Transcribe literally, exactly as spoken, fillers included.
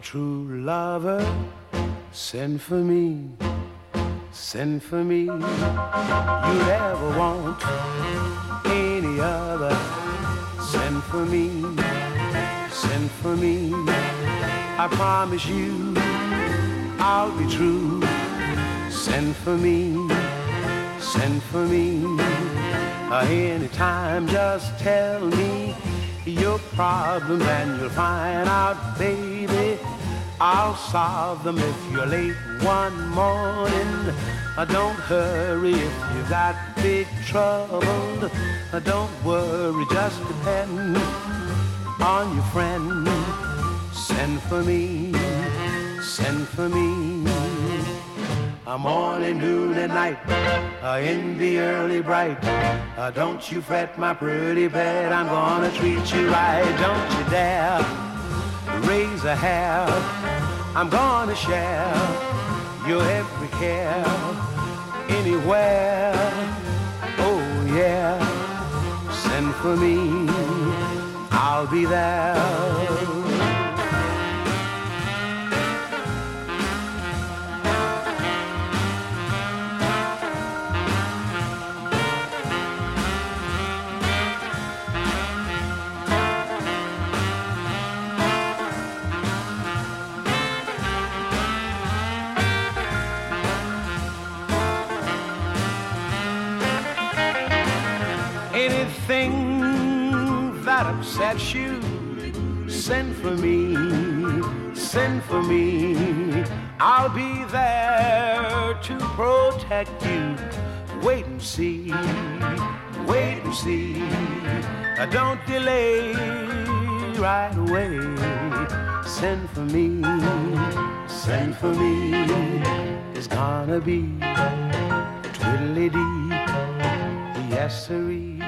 true lover, send for me, send for me. You ever want any other? Send for me, send for me. I promise you I'll be true. Send for me, send for me. Uh, anytime, just tell me your problems and you'll find out, baby, I'll solve them if you're late one morning. Uh, don't hurry if you got big trouble. Uh, don't worry, just depend on your friend. Send for me, send for me. Uh, morning, noon, and night, uh, in the early bright. Uh, don't you fret, my pretty pet, I'm gonna treat you right. Don't you dare raise a hair. I'm gonna share your every care anywhere. Oh yeah, send for me, I'll be there. Anything that upsets you, send for me, send for me. I'll be there to protect you. Wait and see, wait and see. Uh, don't delay, right away. Send for me, send for me. It's gonna be twiddly-dee, yes sirree.